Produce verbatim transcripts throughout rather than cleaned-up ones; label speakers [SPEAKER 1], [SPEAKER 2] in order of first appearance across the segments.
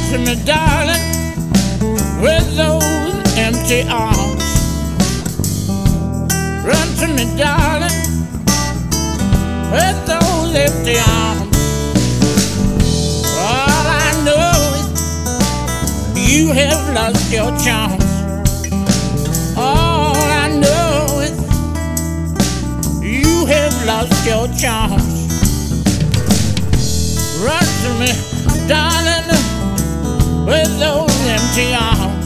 [SPEAKER 1] to me, darling, with those empty arms. Run to me, darling, with those empty arms. All I know is you have lost your charms. All I know is you have lost your charms. Run to me, darling, with those empty arms.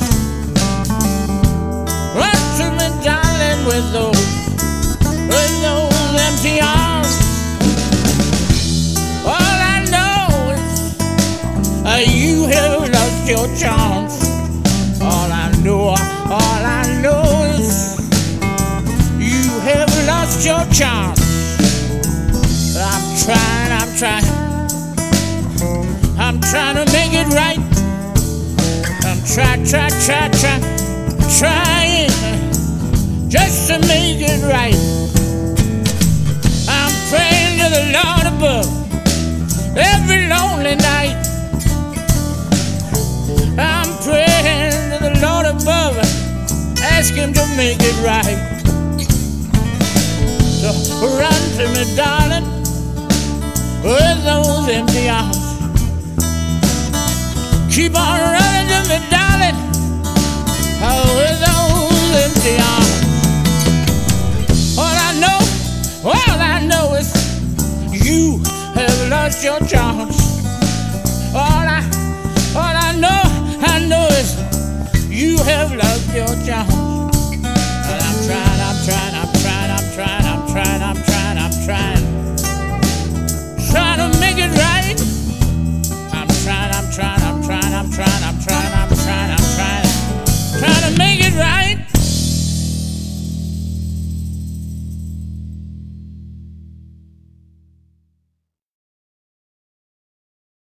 [SPEAKER 1] Run to me, darling, with those, with those empty arms. All I know is uh, you have lost your charms. All I know, all I know is you have lost your charms. I'm trying, I'm trying. I'm trying to make it right. I'm trying, try, try, try, trying just to make it right. I'm praying to the Lord above every lonely night. I'm praying to the Lord above, ask Him to make it right. So run to me, darling, with those empty arms. Keep on running to me, darling, oh, with those empty arms. All I know, all I know is you have lost your charms.